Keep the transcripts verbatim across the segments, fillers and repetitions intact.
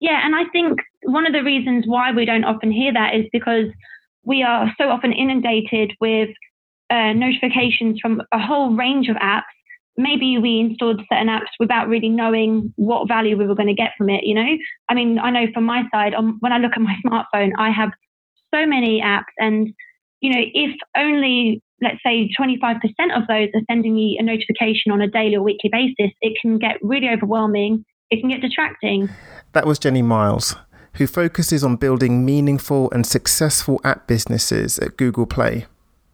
Yeah, and I think one of the reasons why we don't often hear that is because we are so often inundated with uh, notifications from a whole range of apps. Maybe we installed certain apps without really knowing what value we were going to get from it, you know? I mean, I know from my side, um, when I look at my smartphone, I have so many apps, and, you know, if only, let's say, twenty-five percent of those are sending me a notification on a daily or weekly basis, it can get really overwhelming. It can get distracting. That was Jenny Miles, who focuses on building meaningful and successful app businesses at Google Play.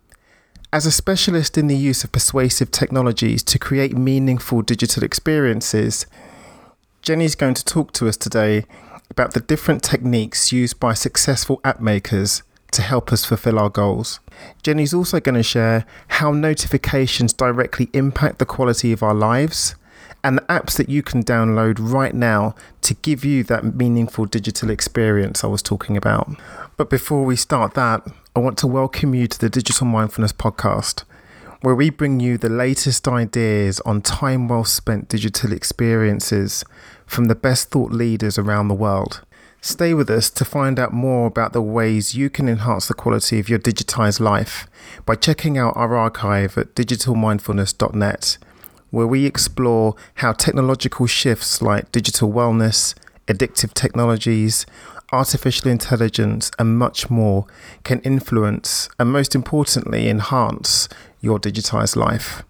As a specialist in the use of persuasive technologies to create meaningful digital experiences, Jenny's going to talk to us today about the different techniques used by successful app makers to help us fulfill our goals. Jenny's also going to share how notifications directly impact the quality of our lives and the apps that you can download right now to give you that meaningful digital experience I was talking about. But before we start that, I want to welcome you to the Digital Mindfulness Podcast, where we bring you the latest ideas on time well spent digital experiences from the best thought leaders around the world. Stay with us to find out more about the ways you can enhance the quality of your digitized life by checking out our archive at digital mindfulness dot net, where we explore how technological shifts like digital wellness, addictive technologies, artificial intelligence, and much more can influence and, most importantly, enhance your digitized life.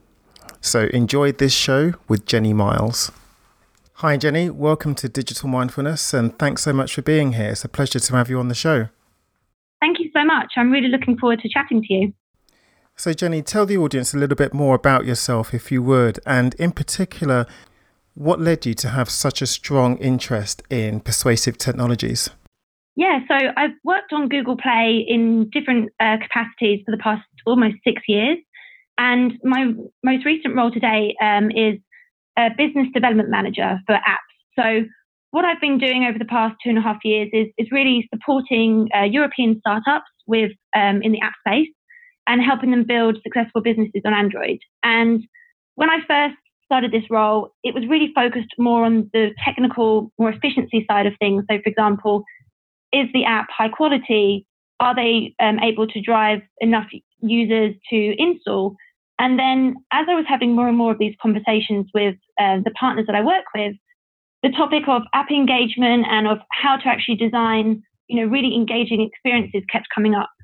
So enjoy this show with Jenny Miles. Hi, Jenny. Welcome to Digital Mindfulness, and thanks so much for being here. It's a pleasure to have you on the show. Thank you so much. I'm really looking forward to chatting to you. So, Jenny, tell the audience a little bit more about yourself, if you would, and in particular, what led you to have such a strong interest in persuasive technologies? Yeah, so I've worked on Google Play in different uh, capacities for the past almost six years. And my most recent role today um, is a business development manager for apps. So what I've been doing over the past two and a half years is, is really supporting uh, European startups with um, in the app space and helping them build successful businesses on Android. And when I first started this role, it was really focused more on the technical, more efficiency side of things. So, for example, is the app high quality? Are they um, able to drive enough users to install? And then as I was having more and more of these conversations with uh, the partners that I work with, the topic of app engagement and of how to actually design, you know, really engaging experiences kept coming up.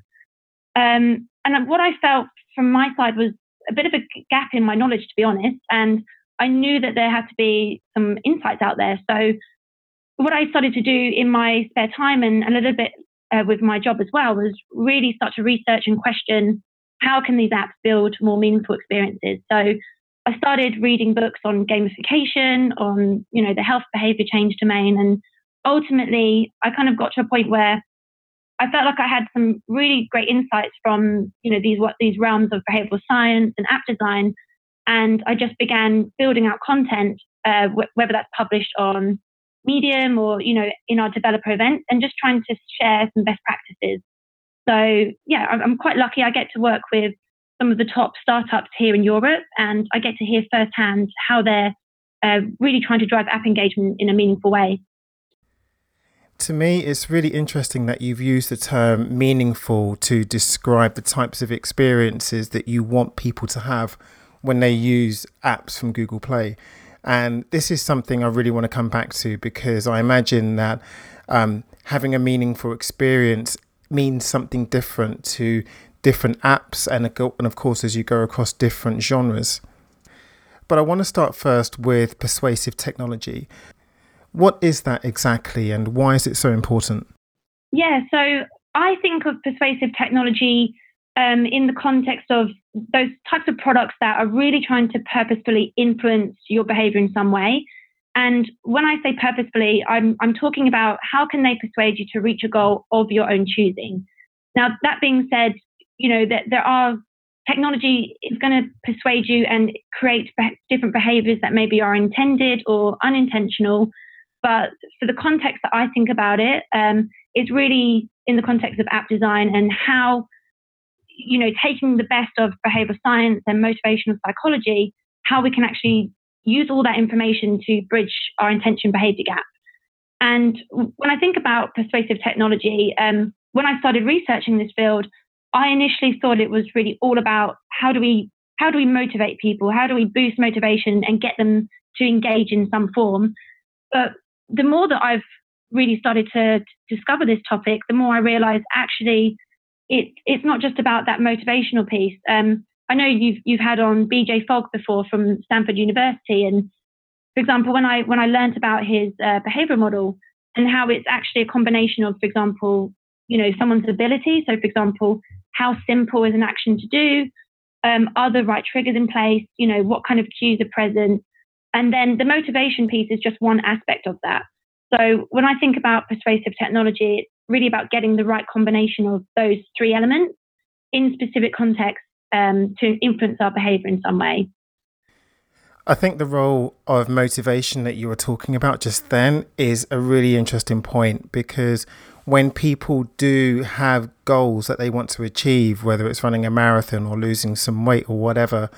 Um, and what I felt from my side was a bit of a gap in my knowledge, to be honest. And I knew that there had to be some insights out there. So what I started to do in my spare time and a little bit uh, with my job as well was really start to research and question, how can these apps build more meaningful experiences? So I started reading books on gamification, on, you know, the health behavior change domain. And ultimately, I kind of got to a point where I felt like I had some really great insights from, you know, these what these realms of behavioral science and app design. And I just began building out content, uh, wh- whether that's published on Medium or, you know, in our developer events, and just trying to share some best practices. So, yeah, I'm quite lucky. I get to work with some of the top startups here in Europe, and I get to hear firsthand how they're uh, really trying to drive app engagement in a meaningful way. To me, it's really interesting that you've used the term meaningful to describe the types of experiences that you want people to have when they use apps from Google Play. And this is something I really want to come back to, because I imagine that um, having a meaningful experience means something different to different apps and, and of course, as you go across different genres. But I want to start first with persuasive technology. What is that exactly, and why is it so important? Yeah, so I think of persuasive technology um, in the context of those types of products that are really trying to purposefully influence your behavior in some way. And when I say purposefully, I'm, I'm talking about how can they persuade you to reach a goal of your own choosing. Now, that being said, you know, that there are technology is going to persuade you and create different behaviors that maybe are intended or unintentional. But for the context that I think about it, um, it's really in the context of app design and how, you know, taking the best of behavioral science and motivational psychology, how we can actually use all that information to bridge our intention behavior gap. And when I think about persuasive technology, um, when I started researching this field, I initially thought it was really all about how do we how do we motivate people? How do we boost motivation and get them to engage in some form? But the more that I've really started to discover this topic, the more I realized actually it, it's not just about that motivational piece. Um, I know you've you've had on B J Fogg before from Stanford University, and for example, when I when I learned about his uh, behavioral model and how it's actually a combination of, for example, you know, someone's ability. So, for example, how simple is an action to do? Um, are the right triggers in place? You know, what kind of cues are present? And then the motivation piece is just one aspect of that. So when I think about persuasive technology, it's really about getting the right combination of those three elements in specific contexts um, to influence our behavior in some way. I think the role of motivation that you were talking about just then is a really interesting point, because when people do have goals that they want to achieve, whether it's running a marathon or losing some weight or whatever,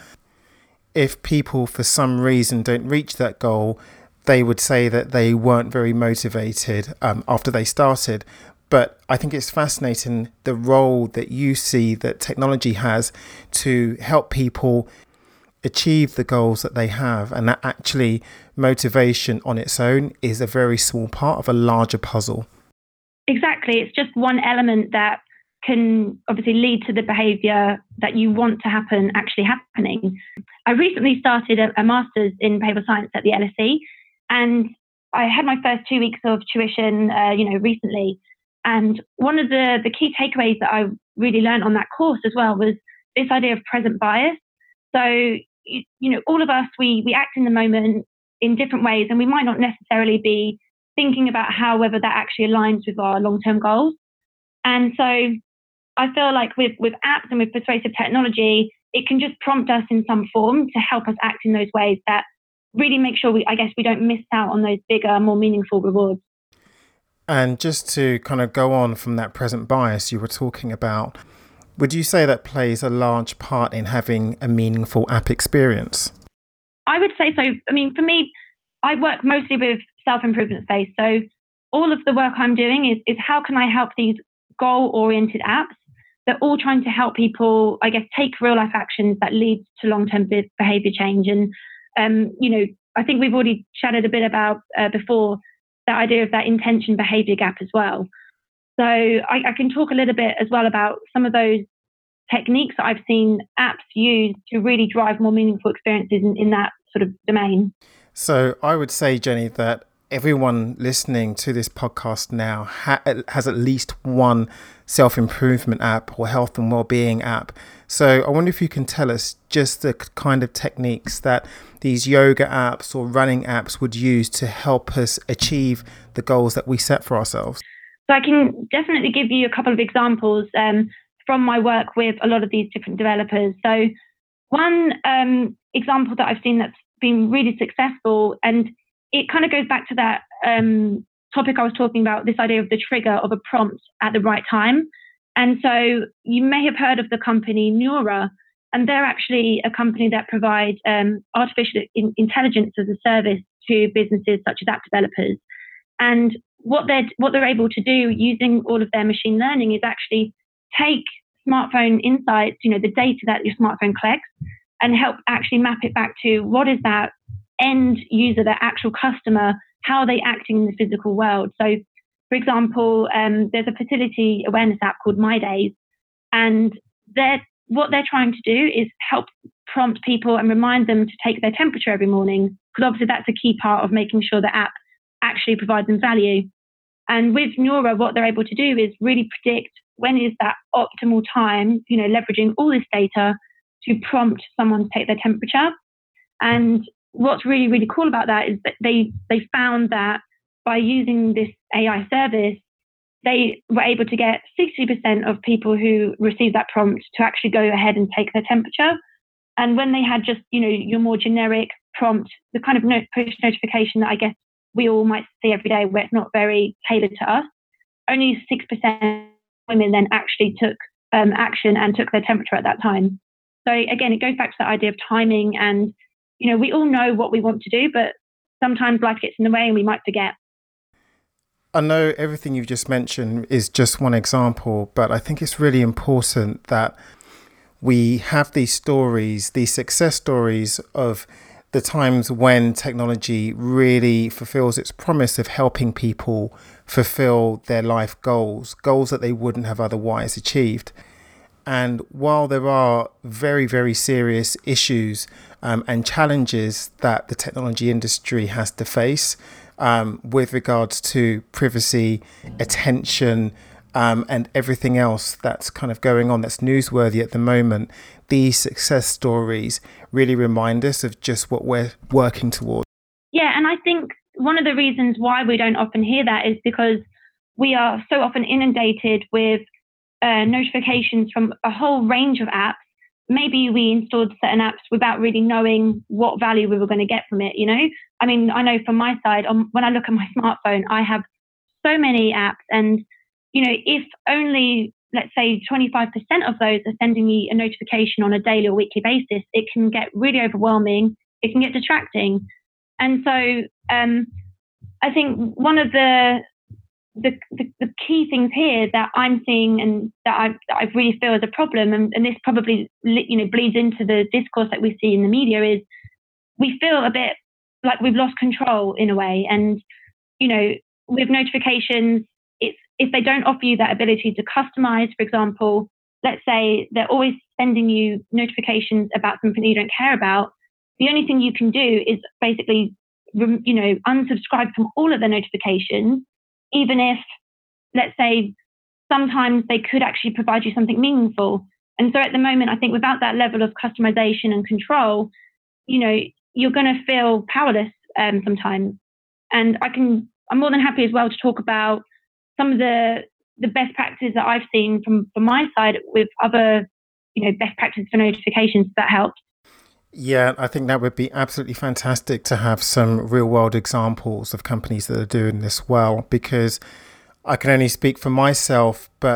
if people for some reason don't reach that goal, they would say that they weren't very motivated um, after they started. But I think it's fascinating the role that you see that technology has to help people achieve the goals that they have, and that actually motivation on its own is a very small part of a larger puzzle. Exactly. It's just one element that can obviously lead to the behavior that you want to happen actually happening. I recently started a, a master's in behavioral science at the L S E, and I had my first two weeks of tuition, uh, you know, recently. And one of the, the key takeaways that I really learned on that course as well was this idea of present bias. So, you, you know, all of us, we we act in the moment in different ways, and we might not necessarily be thinking about how whether that actually aligns with our long-term goals. And so I feel like with, with apps and with persuasive technology, it can just prompt us in some form to help us act in those ways that really make sure we, I guess, we don't miss out on those bigger, more meaningful rewards. And just to kind of go on from that present bias you were talking about, would you say that plays a large part in having a meaningful app experience? I would say so. I mean, for me, I work mostly with self-improvement space. So all of the work I'm doing is, is how can I help these goal-oriented apps that are all trying to help people, I guess, take real-life actions that lead to long-term be- behavior change. And, um, you know, I think we've already chatted a bit about uh, before that idea of that intention behavior gap as well. So I, I can talk a little bit as well about some of those techniques that I've seen apps use to really drive more meaningful experiences in, in that sort of domain. So I would say, Jenny, that everyone listening to this podcast now ha- has at least one self-improvement app or health and well-being app. So I wonder if you can tell us just the kind of techniques that these yoga apps or running apps would use to help us achieve the goals that we set for ourselves. So I can definitely give you a couple of examples um, from my work with a lot of these different developers. So one um, example that I've seen that's been really successful, and it kind of goes back to that um, topic I was talking about, this idea of the trigger of a prompt at the right time. And so you may have heard of the company Neura, and they're actually a company that provides um, artificial in- intelligence as a service to businesses such as app developers. And what they're, what they're able to do using all of their machine learning is actually take smartphone insights, you know, the data that your smartphone collects, and help actually map it back to what is that end user, the actual customer, how are they acting in the physical world. So, for example, um, there's a fertility awareness app called My Days, and they're, what they're trying to do is help prompt people and remind them to take their temperature every morning, because obviously that's a key part of making sure the app actually provides them value. And with Neura, what they're able to do is really predict when is that optimal time, you know, leveraging all this data to prompt someone to take their temperature. And what's really, really cool about that is that they, they found that by using this A I service, they were able to get sixty percent of people who received that prompt to actually go ahead and take their temperature. And when they had just, you know, your more generic prompt, the kind of no- push notification that I guess we all might see every day where it's not very tailored to us, only six percent of women then actually took um, action and took their temperature at that time. So again, it goes back to that idea of timing, and, you know, we all know what we want to do, but sometimes life gets in the way and we might forget. I know everything you've just mentioned is just one example, but I think it's really important that we have these stories, these success stories of the times when technology really fulfills its promise of helping people fulfill their life goals, goals that they wouldn't have otherwise achieved. And while there are very, very serious issues um, and challenges that the technology industry has to face um, with regards to privacy, attention, um, and everything else that's kind of going on that's newsworthy at the moment, these success stories really remind us of just what we're working towards. Yeah, and I think one of the reasons why we don't often hear that is because we are so often inundated with Uh, notifications from a whole range of apps. Maybe we installed certain apps without really knowing what value we were going to get from it, you know? I mean, I know from my side, um, when I look at my smartphone, I have so many apps, and, you know, if only, let's say, twenty-five percent of those are sending me a notification on a daily or weekly basis, it can get really overwhelming. It can get distracting. And so um, I think one of the The, the, the key things here that I'm seeing and that I, that I really feel is a problem, and, and this probably you know bleeds into the discourse that we see in the media, is we feel a bit like we've lost control in a way. And you know, with notifications, it's if they don't offer you that ability to customize, for example, let's say they're always sending you notifications about something you don't care about. The only thing you can do is basically you know unsubscribe from all of the notifications, even if, let's say, sometimes they could actually provide you something meaningful. And so at the moment, I think without that level of customization and control, you know, you're going to feel powerless um, sometimes. And I can, I'm more than happy as well to talk about some of the the best practices that I've seen from, from my side with other, you know, best practices for notifications that helped. Yeah, I think that would be absolutely fantastic to have some real world examples of companies that are doing this well, because I can only speak for myself, but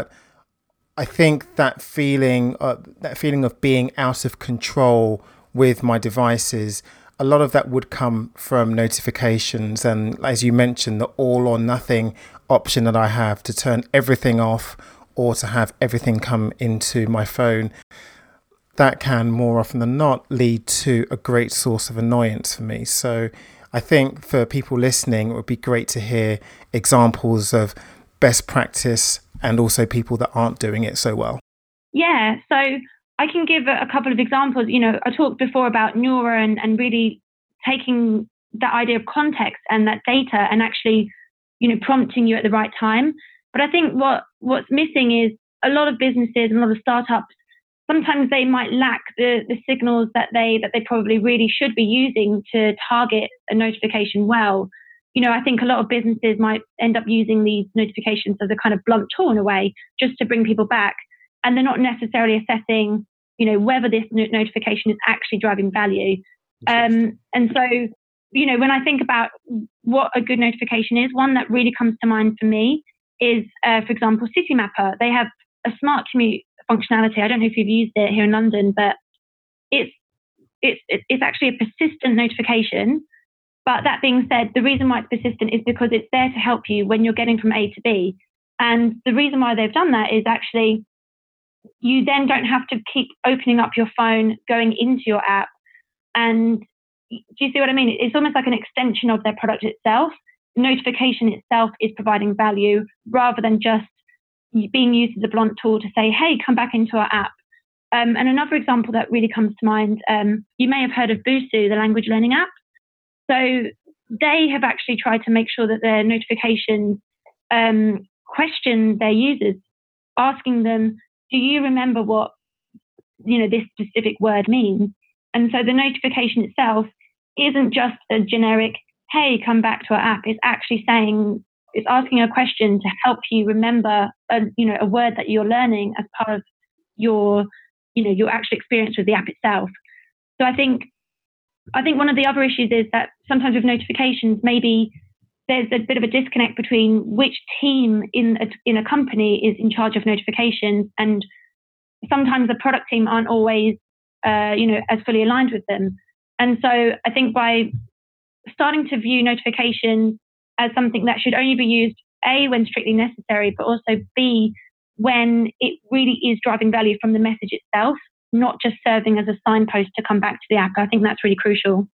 I think that feeling, uh, that feeling of being out of control with my devices, a lot of that would come from notifications. And as you mentioned, the all or nothing option that I have to turn everything off or to have everything come into my phone, that can more often than not lead to a great source of annoyance for me. So I think for people listening, it would be great to hear examples of best practice and also people that aren't doing it so well. Yeah, so I can give a couple of examples. You know, I talked before about Neura and, and really taking that idea of context and that data and actually, you know, prompting you at the right time. But I think what what's missing is a lot of businesses and a lot of startups, sometimes they might lack the, the signals that they that they probably really should be using to target a notification well. You know, I think a lot of businesses might end up using these notifications as a kind of blunt tool in a way, just to bring people back. And they're not necessarily assessing, you know, whether this notification is actually driving value. Um, and so, you know, when I think about what a good notification is, one that really comes to mind for me is, uh, for example, Citymapper. They have a smart commute functionality. I don't know if you've used it here in London, but it's it's it's actually a persistent notification. But that being said, the reason why it's persistent is because it's there to help you when you're getting from A to B. And the reason why they've done that is actually you then don't have to keep opening up your phone, going into your app. And do you see what I mean? It's almost like an extension of their product itself. Notification itself is providing value rather than just being used as a blunt tool to say, hey, come back into our app. Um, and another example that really comes to mind, um, you may have heard of Busuu, the language learning app. So they have actually tried to make sure that their notifications um, question their users, asking them, do you remember what, you know, this specific word means? And so the notification itself isn't just a generic, hey, come back to our app. It's actually saying, it's asking a question to help you remember, a, you know, a word that you're learning as part of your, you know, your actual experience with the app itself. So I think, I think one of the other issues is that sometimes with notifications, maybe there's a bit of a disconnect between which team in a, in a company is in charge of notifications, and sometimes the product team aren't always, uh, you know, as fully aligned with them. And so I think by starting to view notifications as something that should only be used A, when strictly necessary, but also B, when it really is driving value from the message itself, not just serving as a signpost to come back to the app. I think that's really crucial.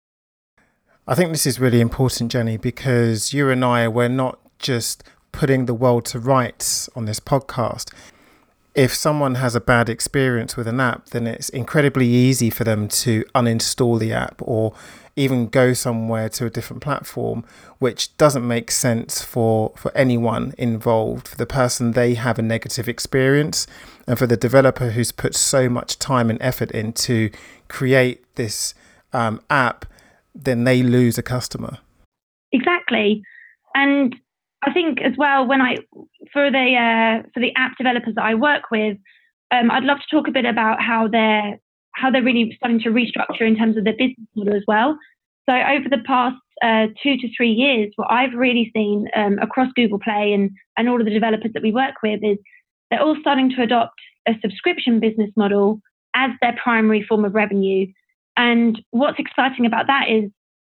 I think this is really important, Jenny, because you and I, we're not just putting the world to rights on this podcast. If someone has a bad experience with an app, then it's incredibly easy for them to uninstall the app or even go somewhere to a different platform, which doesn't make sense for, for anyone involved. For the person, they have a negative experience, and for the developer who's put so much time and effort in to create this um, app, then they lose a customer. Exactly. And I think as well, when I for the uh, for the app developers that I work with, um, I'd love to talk a bit about how they're how they're really starting to restructure in terms of their business model as well. So over the past uh, two to three years, what I've really seen um, across Google Play and and all of the developers that we work with is they're all starting to adopt a subscription business model as their primary form of revenue. And what's exciting about that is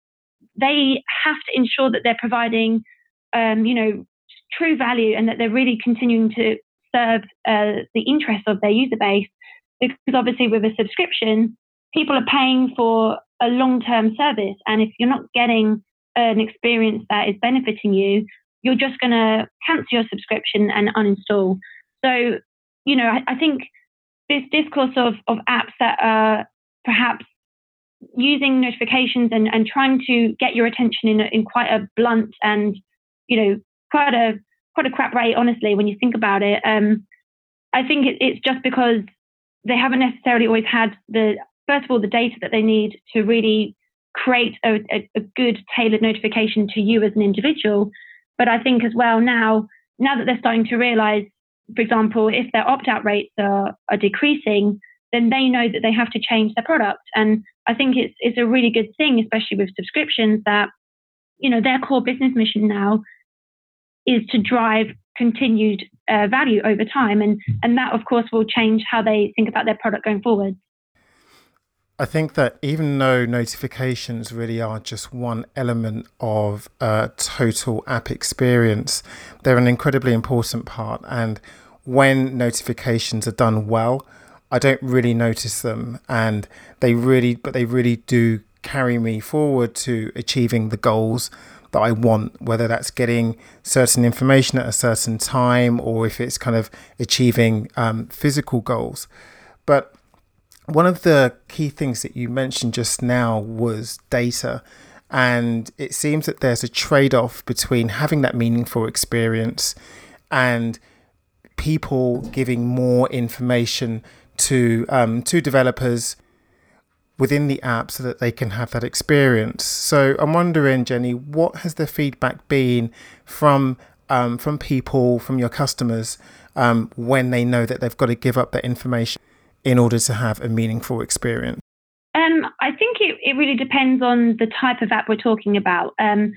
they have to ensure that they're providing, um, you know, true value and that they're really continuing to serve uh, the interests of their user base. Because obviously with a subscription, people are paying for a long-term service. And if you're not getting an experience that is benefiting you, you're just going to cancel your subscription and uninstall. So, you know, I, I think this discourse of, of apps that are perhaps using notifications and, and trying to get your attention in, in quite a blunt and, you know, quite a quite a crap rate, honestly, when you think about it. Um, I think it, it's just because they haven't necessarily always had the, first of all, the data that they need to really create a, a, a good tailored notification to you as an individual. But I think as well now, now that they're starting to realize, for example, if their opt-out rates are, are decreasing, then they know that they have to change their product. And I think it's it's a really good thing, especially with subscriptions, that, you know, their core business mission now is to drive continued uh, value over time. And, and that, of course, will change how they think about their product going forward. I think that even though notifications really are just one element of a total app experience, they're an incredibly important part. And when notifications are done well, I don't really notice them, and they really, but they really do carry me forward to achieving the goals that I want, whether that's getting certain information at a certain time or if it's kind of achieving um, physical goals. But one of the key things that you mentioned just now was data. And it seems that there's a trade-off between having that meaningful experience and people giving more information to um, to developers within the app so that they can have that experience. So I'm wondering, Jenny, what has the feedback been from um, from people, from your customers, um, when they know that they've got to give up that information in order to have a meaningful experience? Um, I think it, it really depends on the type of app we're talking about. Um,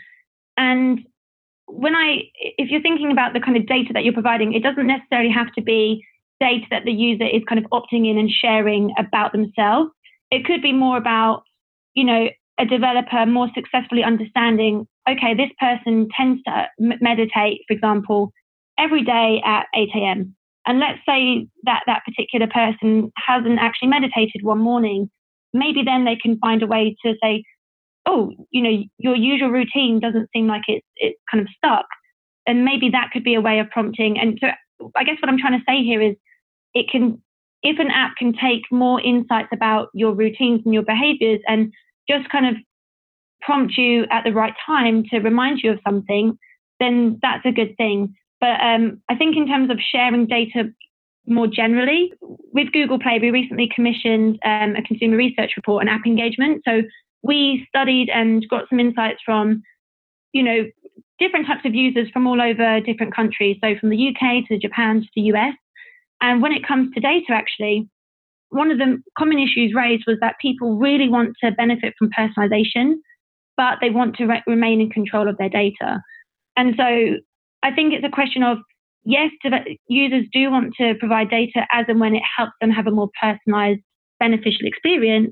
and when I, if you're thinking about the kind of data that you're providing, it doesn't necessarily have to be data that the user is kind of opting in and sharing about themselves. It could be more about, you know, a developer more successfully understanding, okay, this person tends to meditate, for example, every day at eight a.m. And let's say that that particular person hasn't actually meditated one morning. Maybe then they can find a way to say, oh, you know, your usual routine doesn't seem like it's it's kind of stuck. And maybe that could be a way of prompting. And so I guess what I'm trying to say here is it can, if an app can take more insights about your routines and your behaviors and just kind of prompt you at the right time to remind you of something, then that's a good thing. But um, I think in terms of sharing data more generally, with Google Play, we recently commissioned um, a consumer research report on app engagement. So we studied and got some insights from, you know, different types of users from all over different countries. So from the U K to Japan to the U S. And when it comes to data, actually, one of the common issues raised was that people really want to benefit from personalization, but they want to re- remain in control of their data. And so I think it's a question of, yes, users do want to provide data as and when it helps them have a more personalized, beneficial experience,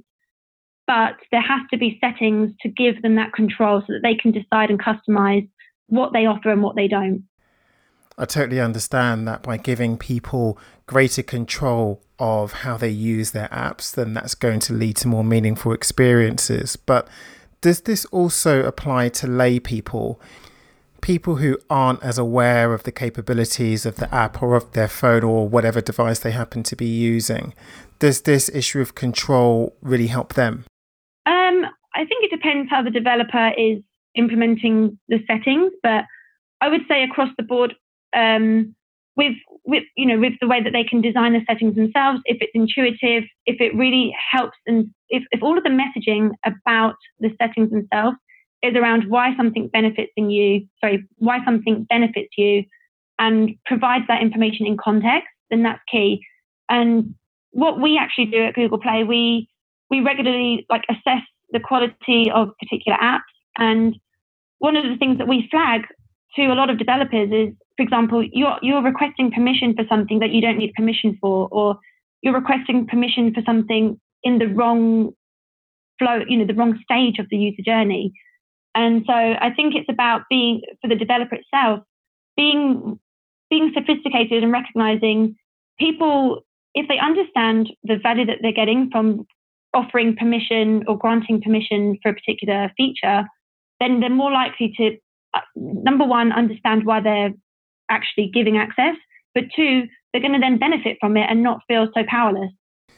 but there has to be settings to give them that control so that they can decide and customize what they offer and what they don't. I totally understand that by giving people greater control of how they use their apps, then that's going to lead to more meaningful experiences. But does this also apply to lay people, people who aren't as aware of the capabilities of the app or of their phone or whatever device they happen to be using? Does this issue of control really help them? Um, I think it depends how the developer is implementing the settings, but I would say across the board, um, with with you know with the way that they can design the settings themselves, if it's intuitive, if it really helps, and if, if all of the messaging about the settings themselves is around why something benefits in you, sorry, why something benefits you, and provides that information in context, then that's key. And what we actually do at Google Play, we we regularly like assess the quality of particular apps, and one of the things that we flag to a lot of developers is, for example, you're you're requesting permission for something that you don't need permission for, or you're requesting permission for something in the wrong flow, you know, the wrong stage of the user journey. And so I think it's about being, for the developer itself, being being sophisticated and recognizing people, if they understand the value that they're getting from offering permission or granting permission for a particular feature, then they're more likely to, uh, number one, understand why they're actually giving access, but two, they're going to then benefit from it and not feel so powerless.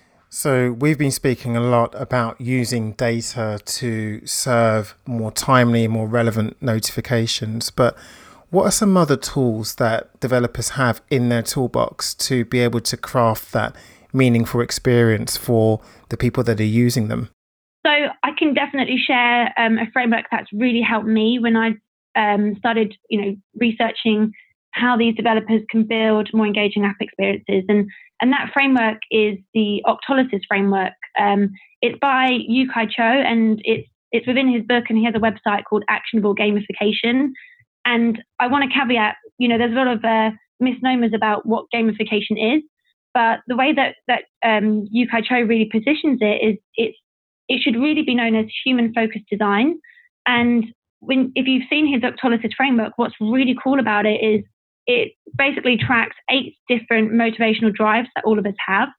So we've been speaking a lot about using data to serve more timely, more relevant notifications, but what are some other tools that developers have in their toolbox to be able to craft that meaningful experience for the people that are using them? So I can definitely share um, a framework that's really helped me when I um, started, you know, researching how these developers can build more engaging app experiences. And, and that framework is the Octolysis framework. Um, it's by Yu-Kai Cho, and it's, it's within his book, and he has a website called Actionable Gamification. And I want to caveat, you know, there's a lot of uh, misnomers about what gamification is, but the way that, that um, Yu-Kai Cho really positions it is it's, it should really be known as human-focused design. And when, if you've seen his Octolysis framework, what's really cool about it is it basically tracks eight different motivational drives that all of us have,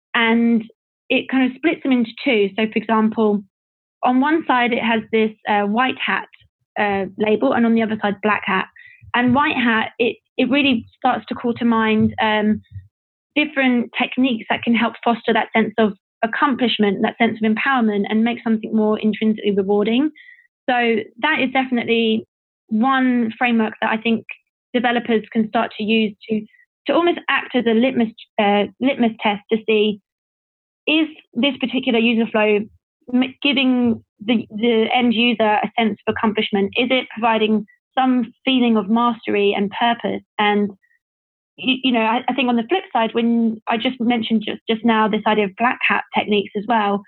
and it kind of splits them into two. So, for example, on one side, it has this uh, white hat uh, label, and on the other side, black hat. And white hat, it, it really starts to call to mind um, different techniques that can help foster that sense of accomplishment, that sense of empowerment, and make something more intrinsically rewarding. So that is definitely one framework that I think developers can start to use to to almost act as a litmus uh, litmus test to see, is this particular user flow giving the, the end user a sense of accomplishment? Is it providing some feeling of mastery and purpose? And you, you know, I, I think on the flip side, when I just mentioned just, just now this idea of black hat techniques as well,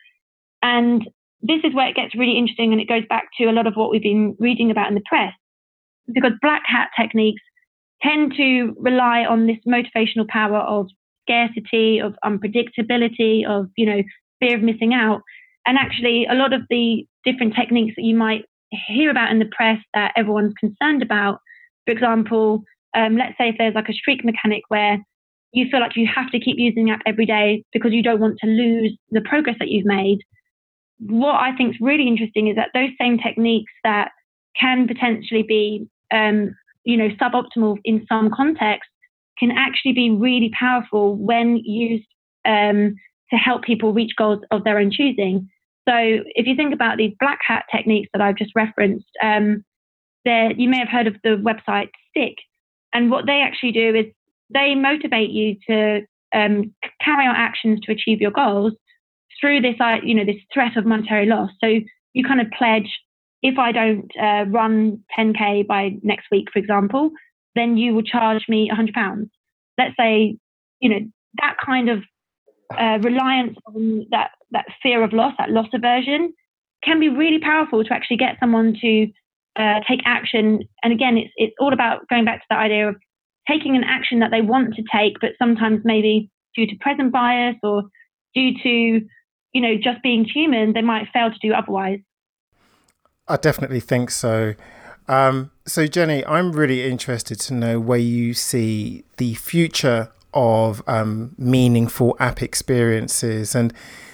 and this is where it gets really interesting, and it goes back to a lot of what we've been reading about in the press, because black hat techniques tend to rely on this motivational power of scarcity, of unpredictability, of, you know, fear of missing out. And actually, a lot of the different techniques that you might hear about in the press that everyone's concerned about, for example, um, let's say if there's like a streak mechanic where you feel like you have to keep using the app every day because you don't want to lose the progress that you've made. What I think is really interesting is that those same techniques that can potentially be, um, you know, suboptimal in some contexts can actually be really powerful when used um, to help people reach goals of their own choosing. So if you think about these black hat techniques that I've just referenced, um, there you may have heard of the website Stick. And what they actually do is they motivate you to um, carry out actions to achieve your goals through this, uh, you know, this threat of monetary loss. So you kind of pledge, if I don't uh, run ten K by next week, for example, then you will charge me one hundred pounds. Let's say, you know, that kind of uh, reliance on that, that fear of loss, that loss aversion, can be really powerful to actually get someone to uh, take action. And again, it's it's all about going back to that idea of taking an action that they want to take, but sometimes maybe due to present bias or due to, you know, just being human, they might fail to do otherwise. I definitely think so. Um, so, Jenny, I'm really interested to know where you see the future of um, meaningful app experiences, and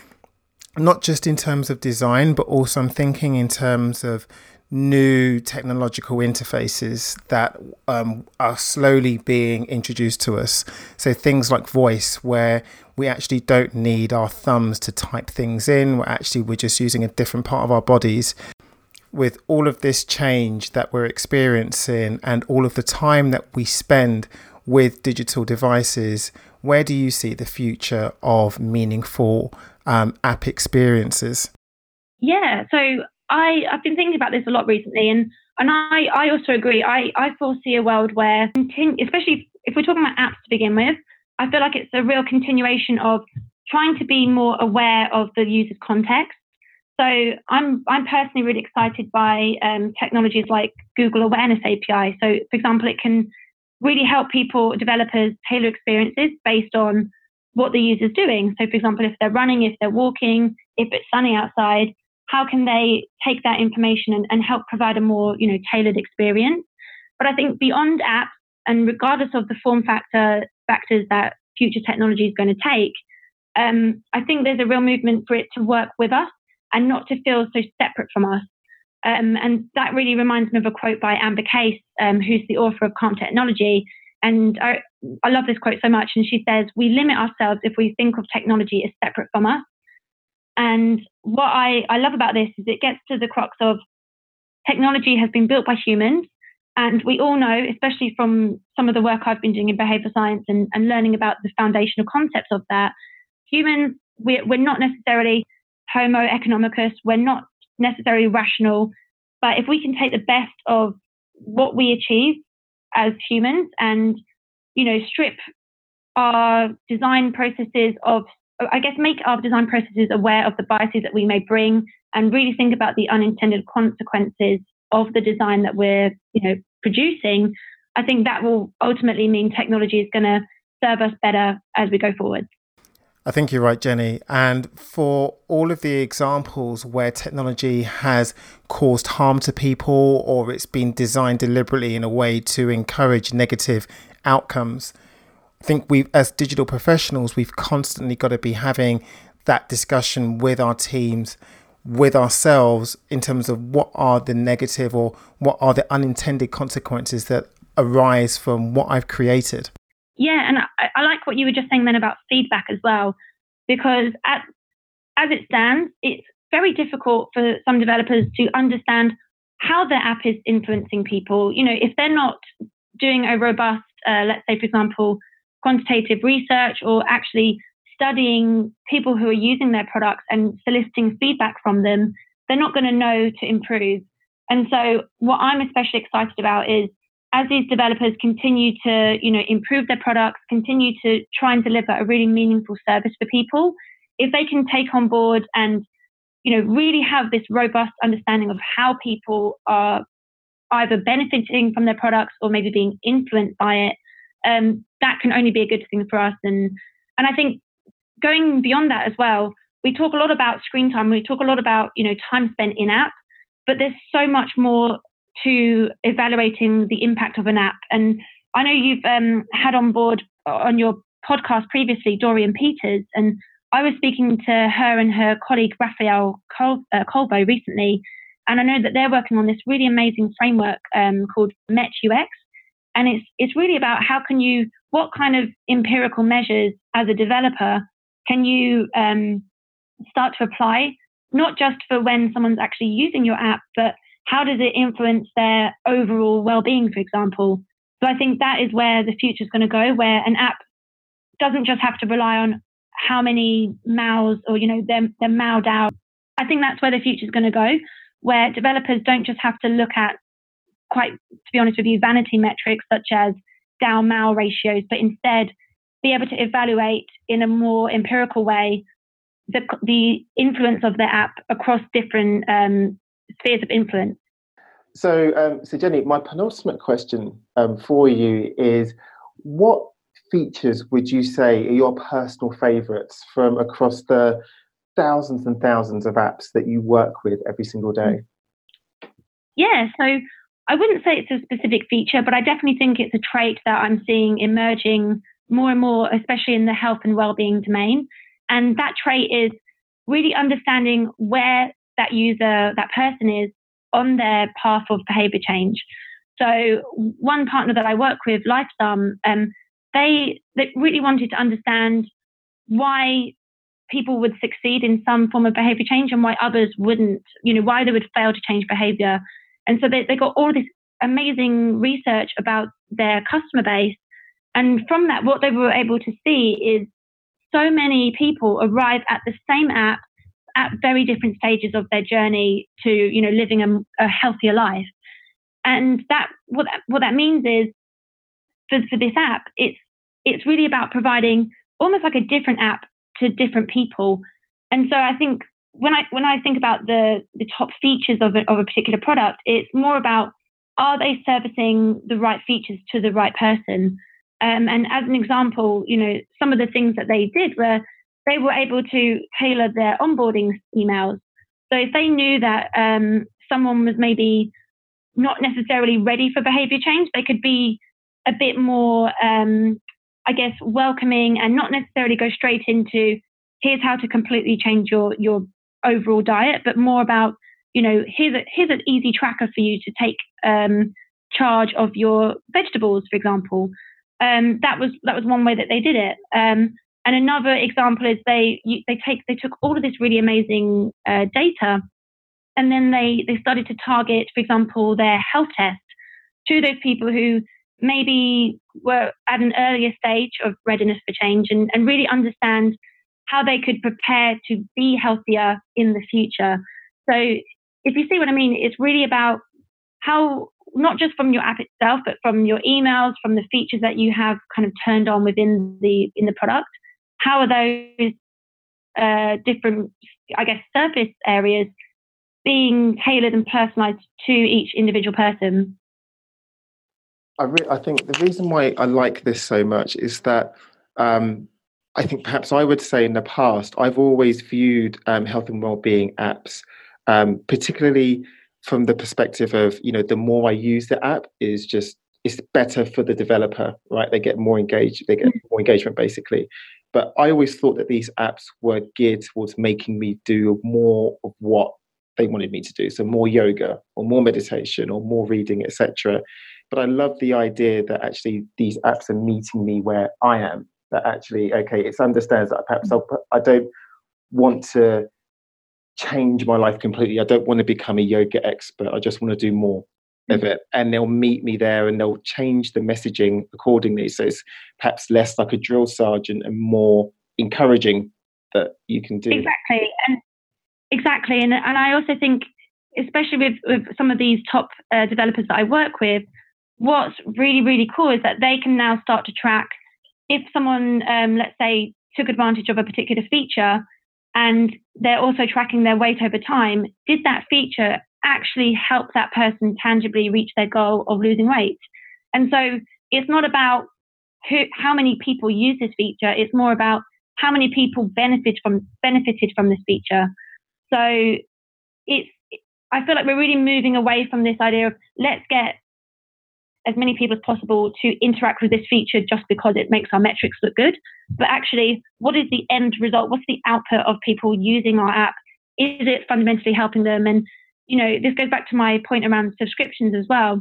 not just in terms of design, but also I'm thinking in terms of new technological interfaces that um, are slowly being introduced to us. So things like voice, where we actually don't need our thumbs to type things in. We're actually, we're just using a different part of our bodies. With all of this change that we're experiencing and all of the time that we spend with digital devices, where do you see the future of meaningful um, app experiences? Yeah, so I, I've been thinking about this a lot recently, and, and I, I also agree. I, I foresee a world where, especially if we're talking about apps to begin with, I feel like it's a real continuation of trying to be more aware of the user's context. So I'm I'm personally really excited by um, technologies like Google Awareness A P I. So, for example, it can really help people, developers, tailor experiences based on what the user's doing. So, for example, if they're running, if they're walking, if it's sunny outside, how can they take that information and, and help provide a more, you know, tailored experience? But I think beyond apps, and regardless of the form factor factors that future technology is going to take, um, I think there's a real movement for it to work with us and not to feel so separate from us. Um, and that really reminds me of a quote by Amber Case, um, who's the author of Calm Technology. And I, I love this quote so much. And she says, "We limit ourselves if we think of technology as separate from us." And what I, I love about this is it gets to the crux of technology has been built by humans. And we all know, especially from some of the work I've been doing in behavioral science and, and learning about the foundational concepts of that, humans, we're, we're not necessarily Homo economicus, we're not necessarily rational, but if we can take the best of what we achieve as humans and, you know, strip our design processes of, I guess, make our design processes aware of the biases that we may bring and really think about the unintended consequences of the design that we're, you know, producing, I think that will ultimately mean technology is going to serve us better as we go forward. I think you're right, Jenny. And for all of the examples where technology has caused harm to people or it's been designed deliberately in a way to encourage negative outcomes, I think we, as digital professionals, we've constantly got to be having that discussion with our teams, with ourselves, in terms of what are the negative or what are the unintended consequences that arise from what I've created. Yeah, and I, I like what you were just saying then about feedback as well, because at, as it stands, it's very difficult for some developers to understand how their app is influencing people. You know, if they're not doing a robust, uh, let's say, for example, quantitative research or actually studying people who are using their products and soliciting feedback from them, they're not going to know to improve. And so what I'm especially excited about is as these developers continue to, you know, improve their products, continue to try and deliver a really meaningful service for people, if they can take on board and, you know, really have this robust understanding of how people are either benefiting from their products or maybe being influenced by it, um, that can only be a good thing for us. And and I think going beyond that as well, we talk a lot about screen time. We talk a lot about, you know, time spent in app, but there's so much more to evaluating the impact of an app. And I know you've um, had on board on your podcast previously, Dorian Peters, and I was speaking to her and her colleague, Raphael Col- uh, Colbo recently. And I know that they're working on this really amazing framework um, called Met U X. And it's it's really about how can you, what kind of empirical measures as a developer can you um, start to apply, not just for when someone's actually using your app, but how does it influence their overall well-being, for example? So I think that is where the future is going to go, where an app doesn't just have to rely on how many mows or, you know, they're, they're mowed out. I think that's where the future is going to go, where developers don't just have to look at, quite, to be honest with you, vanity metrics such as D A U-mow ratios, but instead be able to evaluate in a more empirical way the, the influence of their app across different um, spheres of influence. So, um, so Jenny, my penultimate question um, for you is, what features would you say are your personal favourites from across the thousands and thousands of apps that you work with every single day? Yeah, so I wouldn't say it's a specific feature, but I definitely think it's a trait that I'm seeing emerging more and more, especially in the health and well-being domain. And that trait is really understanding where that user, that person is on their path of behavior change. So one partner that I work with, Lifesum, um, they, they really wanted to understand why people would succeed in some form of behavior change and why others wouldn't, you know, why they would fail to change behavior. And so they, they got all this amazing research about their customer base. And from that, what they were able to see is so many people arrive at the same app at very different stages of their journey to, you know, living a, a healthier life. And that what that, what that means is for, for this app, it's it's really about providing almost like a different app to different people. And so I think when I when I think about the the top features of a, of a particular product, it's more about, are they servicing the right features to the right person? Um, and as an example, you know, some of the things that they did were they were able to tailor their onboarding emails. So if they knew that um, someone was maybe not necessarily ready for behavior change, they could be a bit more, um, I guess, welcoming and not necessarily go straight into, here's how to completely change your, your overall diet, but more about, you know, here's, a, here's an easy tracker for you to take um, charge of your vegetables, for example. Um, that was that was one way that they did it. Um, and another example is they you, they take they took all of this really amazing uh, data, and then they they started to target, for example, their health test to those people who maybe were at an earlier stage of readiness for change, and, and really understand how they could prepare to be healthier in the future. So if you see what I mean, it's really about how, not just from your app itself, but from your emails, from the features that you have kind of turned on within the in the product, how are those uh, different, I guess, surface areas being tailored and personalized to each individual person? I, re- I think the reason why I like this so much is that um, I think perhaps I would say in the past, I've always viewed um, health and wellbeing apps, um, particularly from the perspective of, you know, the more I use the app is just, it's better for the developer, right? They get more engaged, they get more engagement basically. But I always thought that these apps were geared towards making me do more of what they wanted me to do. So more yoga or more meditation or more reading, et cetera. But I love the idea that actually these apps are meeting me where I am. That actually, okay, it understands that perhaps I'll, I don't want to change my life completely. I don't want to become a yoga expert. I just want to do more of it. And they'll meet me there and they'll change the messaging accordingly. So it's perhaps less like a drill sergeant and more encouraging that you can do. Exactly. And exactly. And, and I also think, especially with, with some of these top uh, developers that I work with, what's really, really cool is that they can now start to track if someone, um, let's say, took advantage of a particular feature and they're also tracking their weight over time, did that feature actually help that person tangibly reach their goal of losing weight? And so it's not about who, how many people use this feature, it's more about how many people benefit from benefited from this feature. So it's, I feel like we're really moving away from this idea of let's get as many people as possible to interact with this feature just because it makes our metrics look good. But actually, what is the end result? What's the output of people using our app? Is it fundamentally helping them? And, you know, this goes back to my point around subscriptions as well.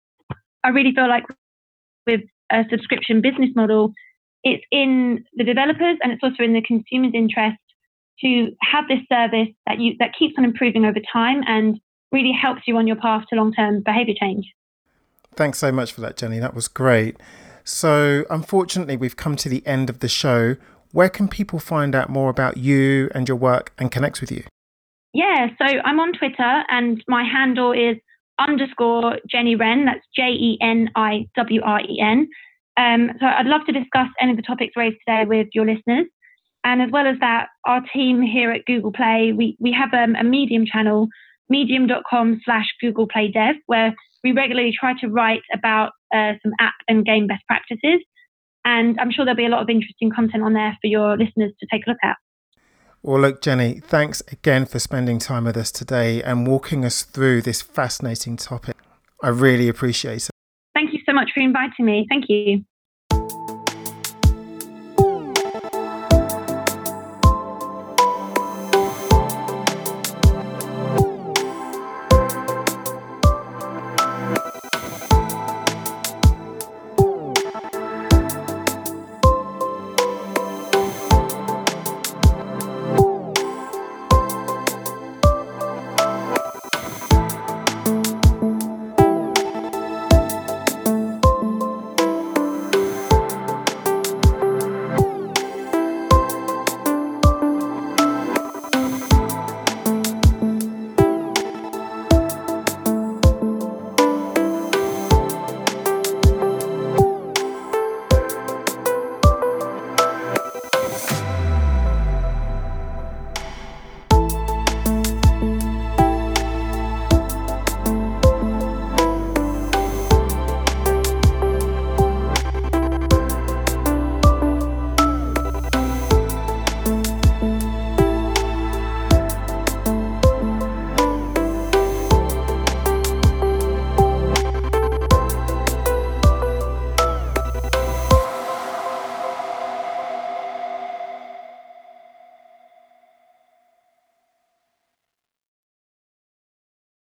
I really feel like with a subscription business model, it's in the developers and it's also in the consumer's interest to have this service that you that keeps on improving over time and really helps you on your path to long-term behavior change. Thanks so much for that, Jenny. That was great. So unfortunately, we've come to the end of the show. Where can people find out more about you and your work and connect with you? Yeah, so I'm on Twitter and my handle is underscore Jenny Wren. That's J E N I W R E N. Um, so I'd love to discuss any of the topics raised today with your listeners. And as well as that, our team here at Google Play, we, we have um, a Medium channel, medium.com slash Google Play Dev, where we regularly try to write about uh, some app and game best practices. And I'm sure there'll be a lot of interesting content on there for your listeners to take a look at. Well, look, Jenny, thanks again for spending time with us today and walking us through this fascinating topic. I really appreciate it. Thank you so much for inviting me. Thank you.